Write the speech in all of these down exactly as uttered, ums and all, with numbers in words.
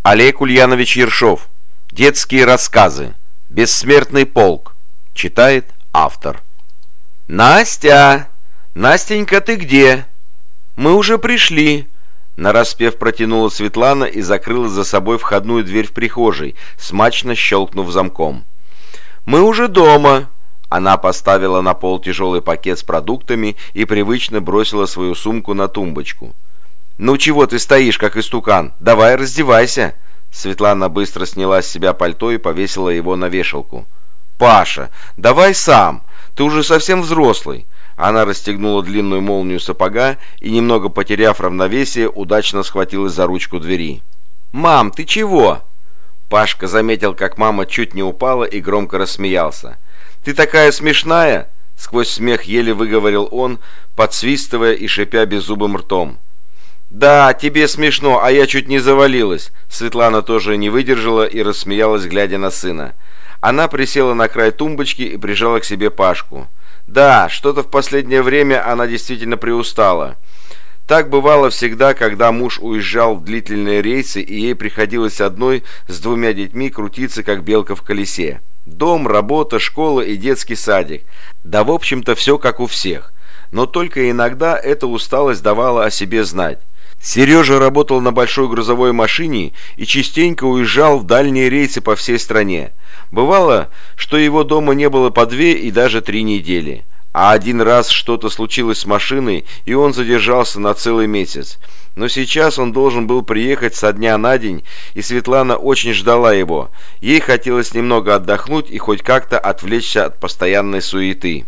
Олег Ульянович Ершов. Детские рассказы. Бессмертный полк. Читает автор. «Настя! Настенька, ты где? Мы уже пришли!» Нараспев протянула Светлана и закрыла за собой входную дверь в прихожей, смачно щелкнув замком. «Мы уже дома!» Она поставила на пол тяжелый пакет с продуктами и привычно бросила свою сумку на тумбочку. «Ну чего ты стоишь, как истукан? Давай раздевайся!» Светлана быстро сняла с себя пальто и повесила его на вешалку. «Паша, давай сам! Ты уже совсем взрослый!» Она расстегнула длинную молнию сапога и, немного потеряв равновесие, удачно схватилась за ручку двери. «Мам, ты чего?» Пашка заметил, как мама чуть не упала, и громко рассмеялся. «Ты такая смешная!» Сквозь смех еле выговорил он, подсвистывая и шипя беззубым ртом. «Да, тебе смешно, а я чуть не завалилась». Светлана тоже не выдержала и рассмеялась, глядя на сына. Она присела на край тумбочки и прижала к себе Пашку. Да, что-то в последнее время она действительно приустала. Так бывало всегда, когда муж уезжал в длительные рейсы, и ей приходилось одной с двумя детьми крутиться, как белка в колесе. Дом, работа, школа и детский садик. Да, в общем-то, все как у всех. Но только иногда эта усталость давала о себе знать. Сережа работал на большой грузовой машине и частенько уезжал в дальние рейсы по всей стране. Бывало, что его дома не было по две и даже три недели. А один раз что-то случилось с машиной, и он задержался на целый месяц. Но сейчас он должен был приехать со дня на день, и Светлана очень ждала его. Ей хотелось немного отдохнуть и хоть как-то отвлечься от постоянной суеты.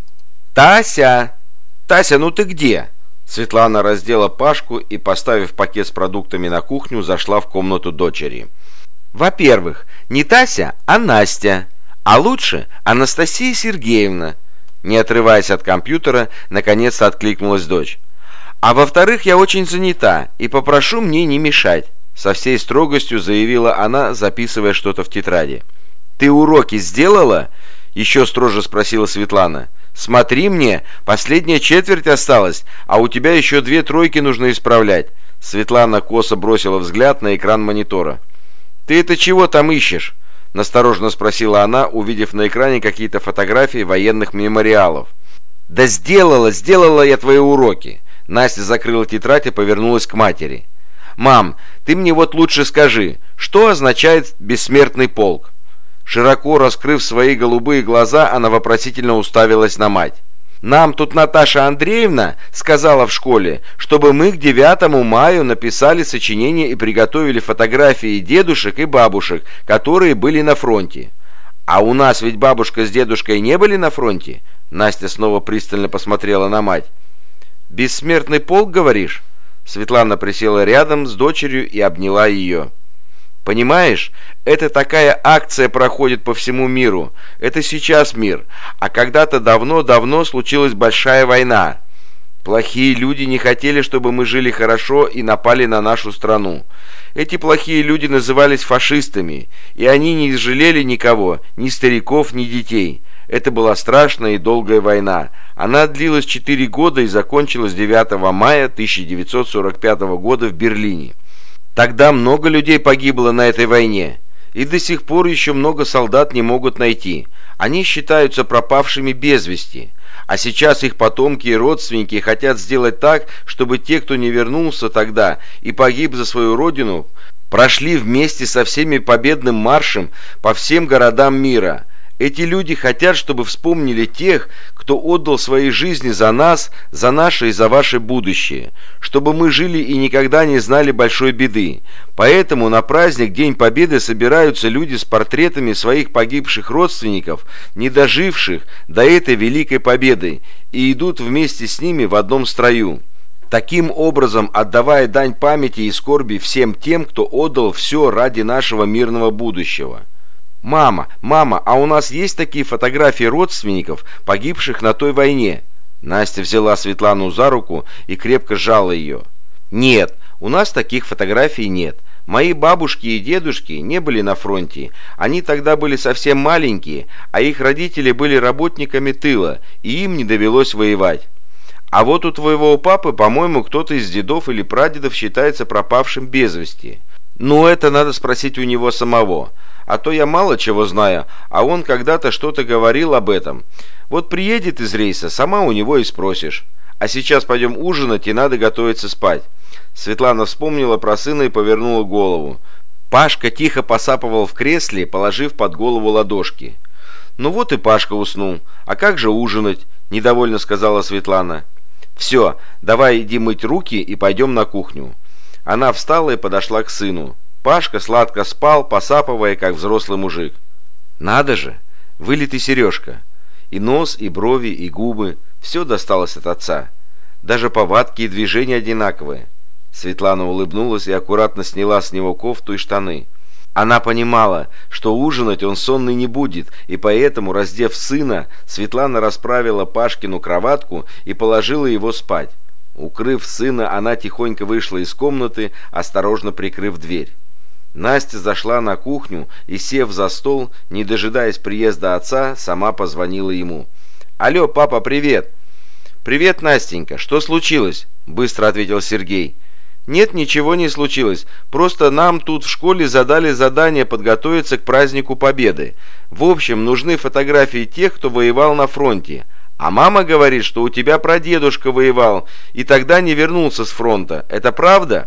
«Тася! Тася, ну ты где?» Светлана раздела Пашку и, поставив пакет с продуктами на кухню, зашла в комнату дочери. «Во-первых, не Тася, а Настя. А лучше Анастасия Сергеевна». Не отрываясь от компьютера, наконец-то откликнулась дочь. «А во-вторых, я очень занята и попрошу мне не мешать», со всей строгостью заявила она, записывая что-то в тетради. «Ты уроки сделала?» Еще строже спросила Светлана. «Смотри мне, последняя четверть осталась, а у тебя еще две тройки нужно исправлять». Светлана косо бросила взгляд на экран монитора. «Ты это чего там ищешь?» Настороженно спросила она, увидев на экране какие-то фотографии военных мемориалов. «Да сделала, сделала я твои уроки». Настя закрыла тетрадь и повернулась к матери. «Мам, ты мне вот лучше скажи, что означает бессмертный полк?» Широко раскрыв свои голубые глаза, она вопросительно уставилась на мать. «Нам тут Наташа Андреевна сказала в школе, чтобы мы к девятому мая написали сочинение и приготовили фотографии дедушек и бабушек, которые были на фронте». «А у нас ведь бабушка с дедушкой не были на фронте?» Настя снова пристально посмотрела на мать. «Бессмертный полк, говоришь?» Светлана присела рядом с дочерью и обняла ее. «Понимаешь, это такая акция проходит по всему миру. Это сейчас мир, а когда-то давно-давно случилась большая война. Плохие люди не хотели, чтобы мы жили хорошо, и напали на нашу страну. Эти плохие люди назывались фашистами, и они не жалели никого, ни стариков, ни детей. Это была страшная и долгая война. Она длилась четыре года и закончилась девятого мая тысяча девятьсот сорок пятого года в Берлине. Тогда много людей погибло на этой войне, и до сих пор еще много солдат не могут найти. Они считаются пропавшими без вести, а сейчас их потомки и родственники хотят сделать так, чтобы те, кто не вернулся тогда и погиб за свою родину, прошли вместе со всеми победным маршем по всем городам мира. Эти люди хотят, чтобы вспомнили тех, кто отдал свои жизни за нас, за наше и за ваше будущее, чтобы мы жили и никогда не знали большой беды. Поэтому на праздник День Победы собираются люди с портретами своих погибших родственников, не доживших до этой великой победы, и идут вместе с ними в одном строю. Таким образом, отдавая дань памяти и скорби всем тем, кто отдал все ради нашего мирного будущего. «Мама, мама, а у нас есть такие фотографии родственников, погибших на той войне?» Настя взяла Светлану за руку и крепко сжала ее. «Нет, у нас таких фотографий нет. Мои бабушки и дедушки не были на фронте. Они тогда были совсем маленькие, а их родители были работниками тыла, и им не довелось воевать. А вот у твоего папы, по-моему, кто-то из дедов или прадедов считается пропавшим без вести. Ну, это надо спросить у него самого. А то я мало чего знаю, а он когда-то что-то говорил об этом. Вот приедет из рейса, сама у него и спросишь. А сейчас пойдем ужинать, и надо готовиться спать». Светлана вспомнила про сына и повернула голову. Пашка тихо посапывал в кресле, положив под голову ладошки. «Ну вот и Пашка уснул. А как же ужинать?» – недовольно сказала Светлана. «Все, давай иди мыть руки и пойдем на кухню». Она встала и подошла к сыну. Пашка сладко спал, посапывая, как взрослый мужик. «Надо же! Вылитый Сережка! И нос, и брови, и губы – все досталось от отца. Даже повадки и движения одинаковые». Светлана улыбнулась и аккуратно сняла с него кофту и штаны. Она понимала, что ужинать он сонный не будет, и поэтому, раздев сына, Светлана расправила Пашкину кроватку и положила его спать. Укрыв сына, она тихонько вышла из комнаты, осторожно прикрыв дверь. Настя зашла на кухню и, сев за стол, не дожидаясь приезда отца, сама позвонила ему. «Алло, папа, привет!» «Привет, Настенька, что случилось?» – быстро ответил Сергей. «Нет, ничего не случилось. Просто нам тут в школе задали задание подготовиться к празднику Победы. В общем, нужны фотографии тех, кто воевал на фронте. А мама говорит, что у тебя прадедушка воевал и тогда не вернулся с фронта. Это правда?»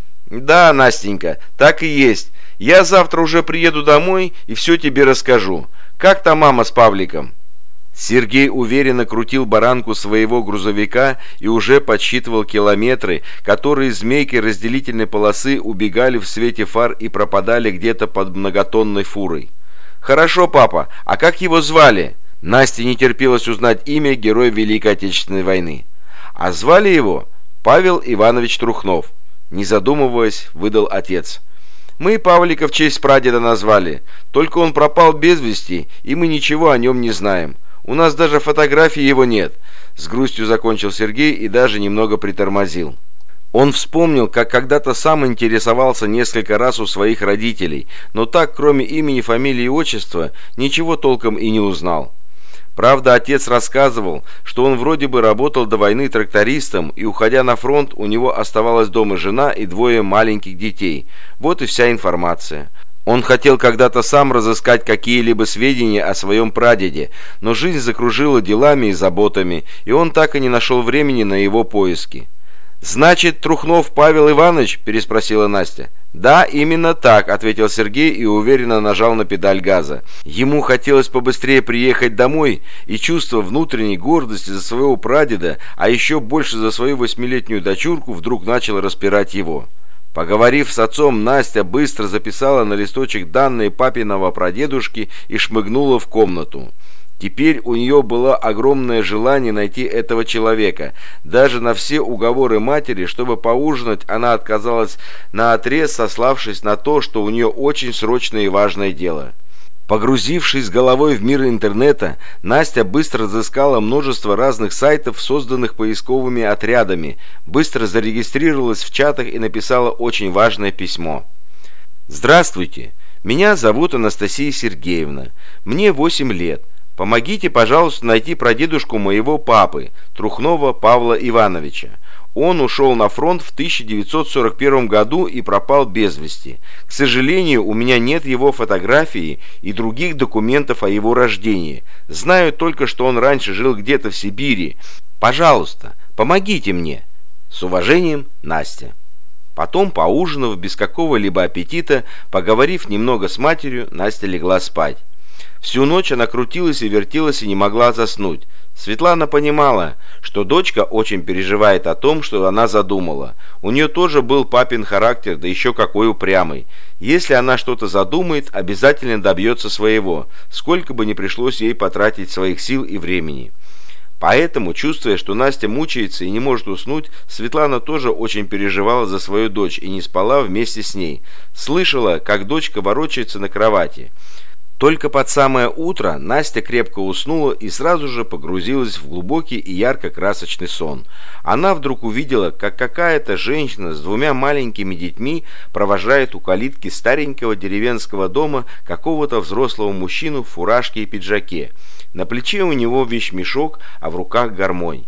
«Да, Настенька, так и есть. Я завтра уже приеду домой и все тебе расскажу. Как там мама с Павликом?» Сергей уверенно крутил баранку своего грузовика и уже подсчитывал километры, которые змейкой разделительной полосы убегали в свете фар и пропадали где-то под многотонной фурой. «Хорошо, папа, а как его звали?» Насте не терпелось узнать имя героя Великой Отечественной войны. А звали его Павел Иванович Трухнов. Не задумываясь, выдал отец. «Мы Павлика в честь прадеда назвали, только он пропал без вести, и мы ничего о нем не знаем. У нас даже фотографии его нет», — с грустью закончил Сергей и даже немного притормозил. Он вспомнил, как когда-то сам интересовался несколько раз у своих родителей, но так, кроме имени, фамилии и отчества, ничего толком и не узнал. Правда, отец рассказывал, что он вроде бы работал до войны трактористом, и, уходя на фронт, у него оставалась дома жена и двое маленьких детей. Вот и вся информация. Он хотел когда-то сам разыскать какие-либо сведения о своем прадеде, но жизнь закружила делами и заботами, и он так и не нашел времени на его поиски. «Значит, Трухнов Павел Иванович?» – переспросила Настя. «Да, именно так», – ответил Сергей и уверенно нажал на педаль газа. Ему хотелось побыстрее приехать домой, и чувство внутренней гордости за своего прадеда, а еще больше за свою восьмилетнюю дочурку, вдруг начало распирать его. Поговорив с отцом, Настя быстро записала на листочек данные папиного прадедушки и шмыгнула в комнату. Теперь у нее было огромное желание найти этого человека. Даже на все уговоры матери, чтобы поужинать, она отказалась наотрез, сославшись на то, что у нее очень срочное и важное дело. Погрузившись головой в мир интернета, Настя быстро разыскала множество разных сайтов, созданных поисковыми отрядами, быстро зарегистрировалась в чатах и написала очень важное письмо. «Здравствуйте, меня зовут Анастасия Сергеевна, мне восемь лет. Помогите, пожалуйста, найти прадедушку моего папы, Трухнова Павла Ивановича. Он ушел на фронт в тысяча девятьсот сорок первом году и пропал без вести. К сожалению, у меня нет его фотографии и других документов о его рождении. Знаю только, что он раньше жил где-то в Сибири. Пожалуйста, помогите мне. С уважением, Настя». Потом, поужинав без какого-либо аппетита, поговорив немного с матерью, Настя легла спать. Всю ночь она крутилась и вертелась и не могла заснуть. Светлана понимала, что дочка очень переживает о том, что она задумала. У нее тоже был папин характер, да еще какой упрямый. Если она что-то задумает, обязательно добьется своего, сколько бы ни пришлось ей потратить своих сил и времени. Поэтому, чувствуя, что Настя мучается и не может уснуть, Светлана тоже очень переживала за свою дочь и не спала вместе с ней. Слышала, как дочка ворочается на кровати. Только под самое утро Настя крепко уснула и сразу же погрузилась в глубокий и ярко-красочный сон. Она вдруг увидела, как какая-то женщина с двумя маленькими детьми провожает у калитки старенького деревенского дома какого-то взрослого мужчину в фуражке и пиджаке. На плече у него вещмешок, а в руках гармонь.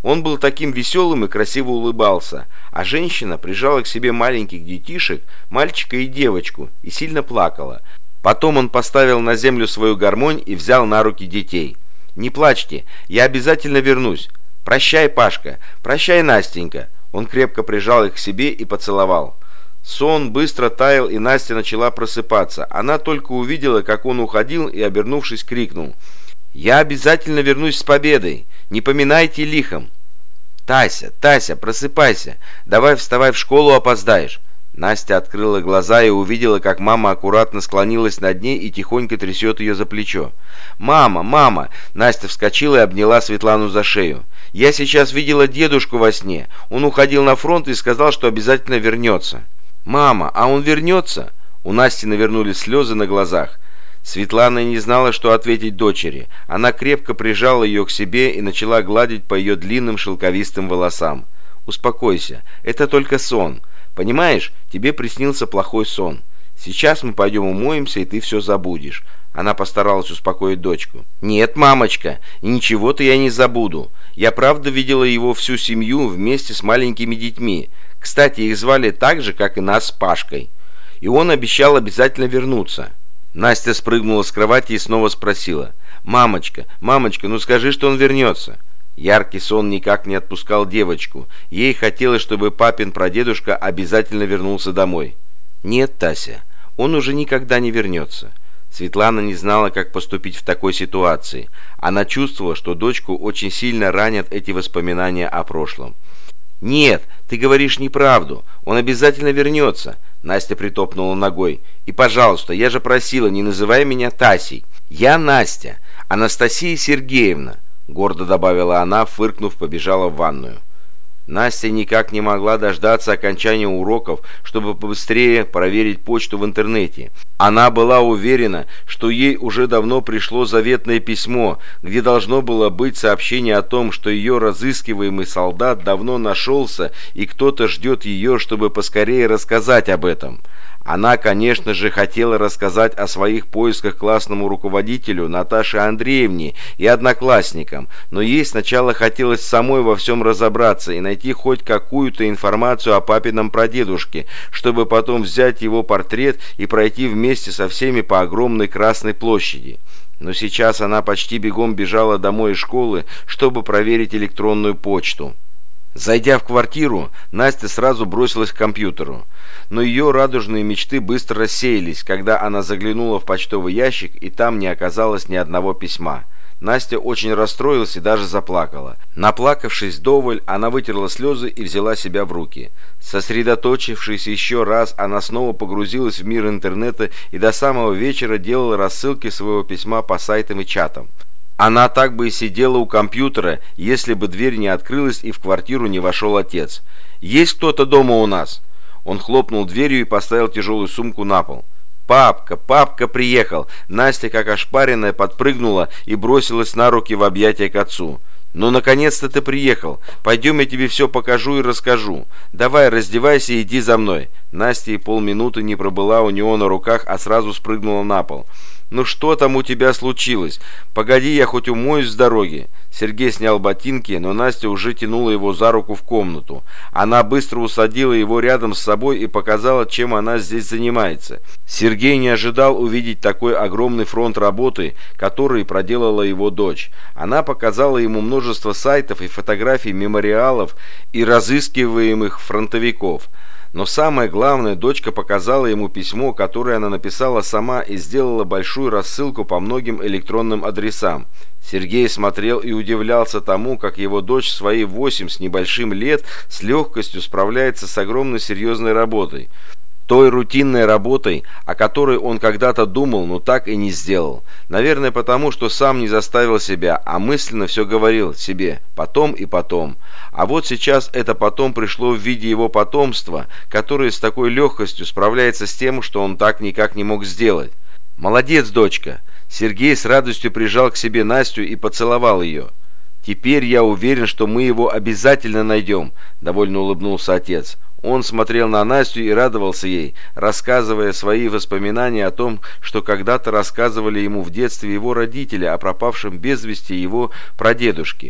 Он был таким веселым и красиво улыбался, а женщина прижала к себе маленьких детишек, мальчика и девочку, и сильно плакала. Потом он поставил на землю свою гармонь и взял на руки детей. «Не плачьте, я обязательно вернусь. Прощай, Пашка, прощай, Настенька». Он крепко прижал их к себе и поцеловал. Сон быстро таял, и Настя начала просыпаться. Она только увидела, как он уходил, и, обернувшись, крикнул: «Я обязательно вернусь с победой! Не поминайте лихом!» «Тася, Тася, просыпайся! Давай вставай, в школу опоздаешь!» Настя открыла глаза и увидела, как мама аккуратно склонилась над ней и тихонько трясет ее за плечо. «Мама, мама!» Настя вскочила и обняла Светлану за шею. «Я сейчас видела дедушку во сне. Он уходил на фронт и сказал, что обязательно вернется». «Мама, а он вернется?» У Насти навернулись слезы на глазах. Светлана не знала, что ответить дочери. Она крепко прижала ее к себе и начала гладить по ее длинным шелковистым волосам. «Успокойся, это только сон. Понимаешь, тебе приснился плохой сон. Сейчас мы пойдем умоемся, и ты все забудешь». Она постаралась успокоить дочку. «Нет, мамочка, ничего-то я не забуду. Я правда видела его всю семью вместе с маленькими детьми. Кстати, их звали так же, как и нас с Пашкой. И он обещал обязательно вернуться». Настя спрыгнула с кровати и снова спросила: «Мамочка, мамочка, ну скажи, что он вернется». Яркий сон никак не отпускал девочку. Ей хотелось, чтобы папин прадедушка обязательно вернулся домой. «Нет, Тася, он уже никогда не вернется». Светлана не знала, как поступить в такой ситуации. Она чувствовала, что дочку очень сильно ранят эти воспоминания о прошлом. «Нет, ты говоришь неправду. Он обязательно вернется», — Настя притопнула ногой. «И, пожалуйста, я же просила, не называй меня Тасей. Я Настя, Анастасия Сергеевна», — гордо добавила она, фыркнув, побежала в ванную. Настя никак не могла дождаться окончания уроков, чтобы побыстрее проверить почту в интернете. Она была уверена, что ей уже давно пришло заветное письмо, где должно было быть сообщение о том, что ее разыскиваемый солдат давно нашелся, и кто-то ждет ее, чтобы поскорее рассказать об этом. Она, конечно же, хотела рассказать о своих поисках классному руководителю Наташе Андреевне и одноклассникам, но ей сначала хотелось самой во всем разобраться и найти хоть какую-то информацию о папином прадедушке, чтобы потом взять его портрет и пройти вместе со всеми по огромной Красной площади. Но сейчас она почти бегом бежала домой из школы, чтобы проверить электронную почту. Зайдя в квартиру, Настя сразу бросилась к компьютеру. Но ее радужные мечты быстро рассеялись, когда она заглянула в почтовый ящик, и там не оказалось ни одного письма. Настя очень расстроилась и даже заплакала. Наплакавшись вдоволь, она вытерла слезы и взяла себя в руки. Сосредоточившись еще раз, она снова погрузилась в мир интернета и до самого вечера делала рассылки своего письма по сайтам и чатам. Она так бы и сидела у компьютера, если бы дверь не открылась и в квартиру не вошел отец. «Есть кто-то дома у нас?» Он хлопнул дверью и поставил тяжелую сумку на пол. «Папка, папка приехал!» Настя, как ошпаренная, подпрыгнула и бросилась на руки в объятия к отцу. «Ну, наконец-то ты приехал! Пойдем, я тебе все покажу и расскажу. Давай, раздевайся и иди за мной!» Настя и полминуты не пробыла у него на руках, а сразу спрыгнула на пол. «Ну что там у тебя случилось? Погоди, я хоть умоюсь с дороги». Сергей снял ботинки, но Настя уже тянула его за руку в комнату. Она быстро усадила его рядом с собой и показала, чем она здесь занимается. Сергей не ожидал увидеть такой огромный фронт работы, который проделала его дочь. Она показала ему множество сайтов и фотографий мемориалов и разыскиваемых фронтовиков. Но самое главное, дочка показала ему письмо, которое она написала сама, и сделала большую рассылку по многим электронным адресам. Сергей смотрел и удивлялся тому, как его дочь в свои восемь с небольшим лет с легкостью справляется с огромной серьезной работой. Той рутинной работой, о которой он когда-то думал, но так и не сделал. Наверное, потому, что сам не заставил себя, а мысленно все говорил себе «потом и потом». А вот сейчас это «потом» пришло в виде его потомства, которое с такой легкостью справляется с тем, что он так никак не мог сделать. «Молодец, дочка!» Сергей с радостью прижал к себе Настю и поцеловал ее. «Теперь я уверен, что мы его обязательно найдем», — довольно улыбнулся отец. Он смотрел на Настю и радовался ей, рассказывая свои воспоминания о том, что когда-то рассказывали ему в детстве его родители о пропавшем без вести его прадедушке.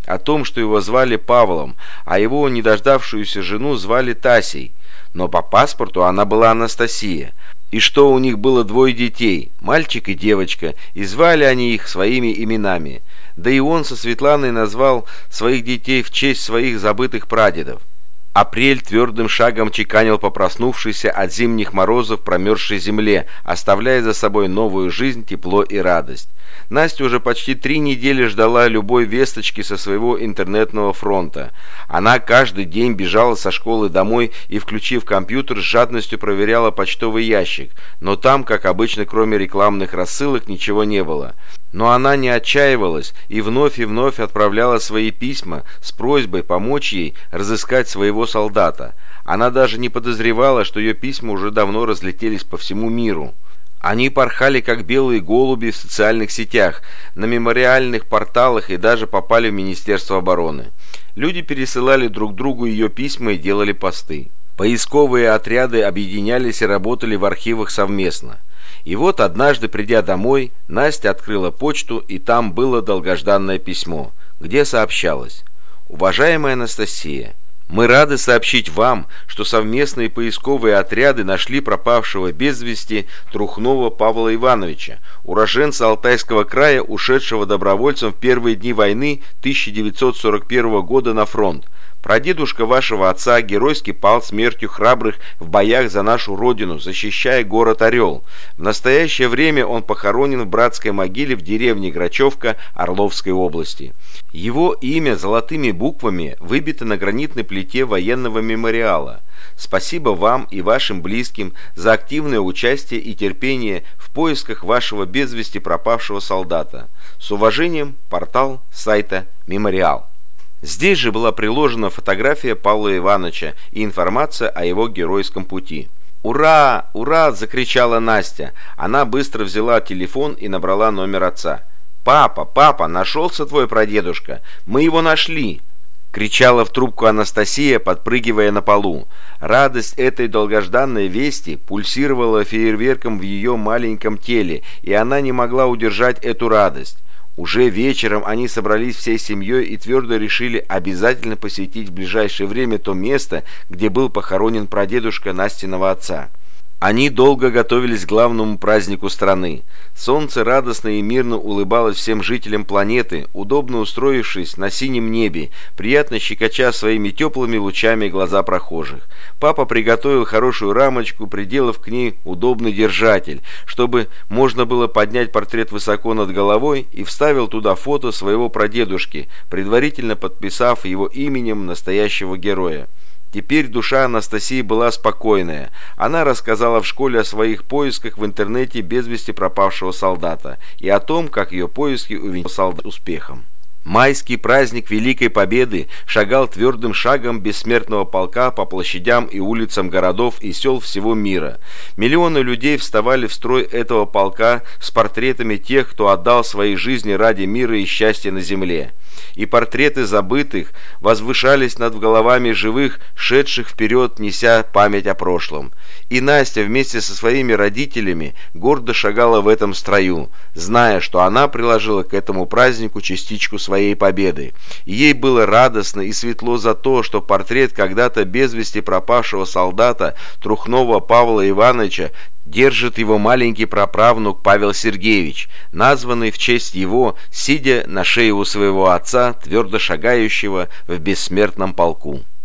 о том, что его звали Павлом, а его недождавшуюся жену звали Тасей, но по паспорту она была Анастасия, и что у них было двое детей, мальчик и девочка, и звали они их своими именами. Да и он со Светланой назвал своих детей в честь своих забытых прадедов. Апрель твердым шагом чеканил по проснувшейся от зимних морозов промерзшей земле, оставляя за собой новую жизнь, тепло и радость. Настя уже почти три недели ждала любой весточки со своего интернетного фронта. Она каждый день бежала со школы домой и, включив компьютер, с жадностью проверяла почтовый ящик, но там, как обычно, кроме рекламных рассылок, ничего не было. Но она не отчаивалась и вновь и вновь отправляла свои письма с просьбой помочь ей разыскать своего солдата. Она даже не подозревала, что ее письма уже давно разлетелись по всему миру. Они порхали, как белые голуби, в социальных сетях, на мемориальных порталах и даже попали в Министерство обороны. Люди пересылали друг другу ее письма и делали посты. Поисковые отряды объединялись и работали в архивах совместно. И вот однажды, придя домой, Настя открыла почту, и там было долгожданное письмо, где сообщалось: «Уважаемая Анастасия, мы рады сообщить вам, что совместные поисковые отряды нашли пропавшего без вести Трухнова Павла Ивановича, уроженца Алтайского края, ушедшего добровольцем в первые дни войны тысяча девятьсот сорок первого года на фронт. Прадедушка вашего отца геройски пал смертью храбрых в боях за нашу родину, защищая город Орел. В настоящее время он похоронен в братской могиле в деревне Грачевка Орловской области. Его имя золотыми буквами выбито на гранитной плите военного мемориала. Спасибо вам и вашим близким за активное участие и терпение в поисках вашего без вести пропавшего солдата. С уважением, портал сайта «Мемориал». Здесь же была приложена фотография Павла Ивановича и информация о его геройском пути. «Ура! Ура!» – закричала Настя. Она быстро взяла телефон и набрала номер отца. «Папа, папа, нашелся твой прадедушка! Мы его нашли!» – кричала в трубку Анастасия, подпрыгивая на полу. Радость этой долгожданной вести пульсировала фейерверком в ее маленьком теле, и она не могла удержать эту радость. Уже вечером они собрались всей семьей и твердо решили обязательно посетить в ближайшее время то место, где был похоронен прадедушка Настиного отца. Они долго готовились к главному празднику страны. Солнце радостно и мирно улыбалось всем жителям планеты, удобно устроившись на синем небе, приятно щекоча своими теплыми лучами глаза прохожих. Папа приготовил хорошую рамочку, приделав к ней удобный держатель, чтобы можно было поднять портрет высоко над головой, и вставил туда фото своего прадедушки, предварительно подписав его именем настоящего героя. Теперь душа Анастасии была спокойная. Она рассказала в школе о своих поисках в интернете без вести пропавшего солдата и о том, как ее поиски увенчались успехом. Майский праздник Великой Победы шагал твердым шагом бессмертного полка по площадям и улицам городов и сел всего мира. Миллионы людей вставали в строй этого полка с портретами тех, кто отдал свои жизни ради мира и счастья на земле. И портреты забытых возвышались над головами живых, шедших вперед, неся память о прошлом. И Настя вместе со своими родителями гордо шагала в этом строю, зная, что она приложила к этому празднику частичку своей победы. И ей было радостно и светло за то, что портрет когда-то без вести пропавшего солдата Трухнова Павла Ивановича держит его маленький праправнук Павел Сергеевич, названный в честь его, сидя на шее у своего отца, твердо шагающего в бессмертном полку.